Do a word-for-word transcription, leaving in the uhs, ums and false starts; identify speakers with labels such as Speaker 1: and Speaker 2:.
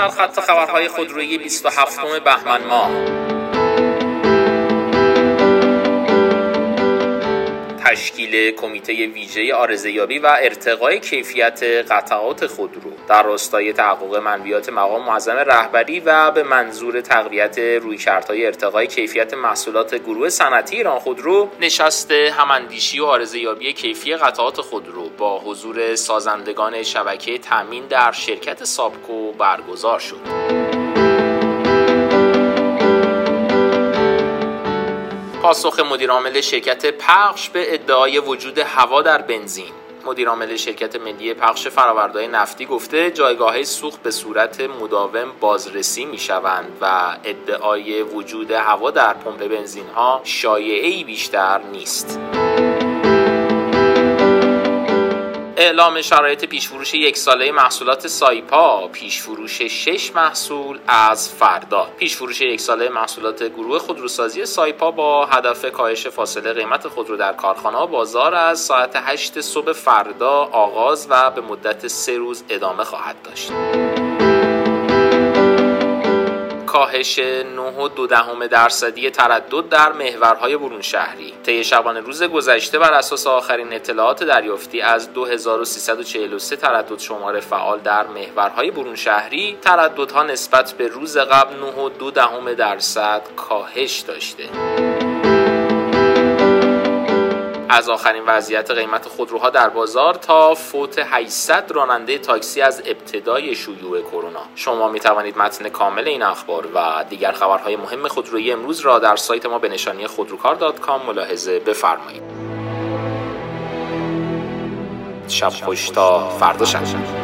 Speaker 1: در خط خبرهای خودرویی بیست و هفتم بهمن ماه. تشکیل کمیته ویژه عارضه‌یابی و ارتقای کیفیت قطعات خودرو در راستای تحقق منویات مقام معظم رهبری و به منظور تقویت رویکردهای ارتقای کیفیت محصولات گروه صنعتی ایران خودرو، نشست هماندیشی و عارضه‌یابی کیفی قطعات خودرو با حضور سازندگان شبکه تامین در شرکت سابکو برگزار شد. پاسخ مدیرعامل شرکت پخش به ادعای وجود هوا در بنزین. مدیرعامل شرکت ملی پخش فرآورده‌های نفتی گفته جایگاه‌های سوخت به صورت مداوم بازرسی می‌شوند و ادعای وجود هوا در پمپ بنزین‌ها شایعه‌ای بیشتر نیست. اعلام شرایط پیشفروش یک ساله محصولات سایپا. پیشفروش شش محصول از فردا. پیشفروش یک ساله محصولات گروه خودروسازی سایپا با هدف کاهش فاصله قیمت خودرو در کارخانه و بازار از ساعت هشت صبح فردا آغاز و به مدت سه روز ادامه خواهد داشت. کاهش نه و دو دهم درصدی تردد در محورهای برون شهری. طی شبانه روز گذشته بر اساس آخرین اطلاعات دریافتی از دو هزار و سیصد و چهل و سه تردد شماره فعال در محورهای برون شهری، ترددها نسبت به روز قبل نه و دو دهم درصد کاهش داشته. از آخرین وضعیت قیمت خودروها در بازار تا فوت هشتصد راننده تاکسی از ابتدای شیوع کرونا. شما می توانید متن کامل این اخبار و دیگر خبرهای مهم خودرویی امروز را در سایت ما به نشانی خودروکار دات کام ملاحظه بفرمایید. شب خوش تا فردا شب.